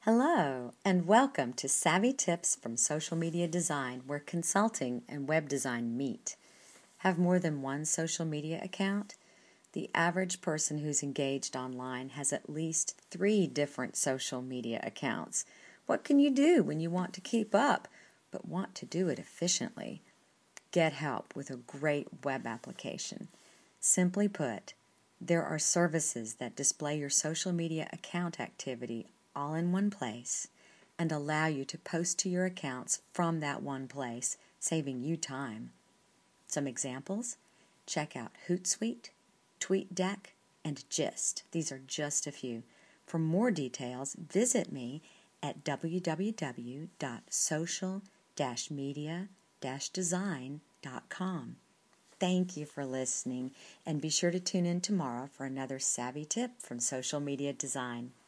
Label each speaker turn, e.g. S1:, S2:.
S1: Hello, and welcome to Savvy Tips from Social Media Design, where consulting and web design meet. Have more than one social media account? The average person who's engaged online has at least 3 different social media accounts. What can you do when you want to keep up, but want to do it efficiently? Get help with a great web application. Simply put, there are services that display your social media account activity all in one place and allow you to post to your accounts from that one place, saving you time. Some examples: check out Hootsuite, TweetDeck, and Gist. These are just a few. For more details, visit me at www.social-media-design.com. Thank you for listening, and be sure to tune in tomorrow for another savvy tip from Social Media Design.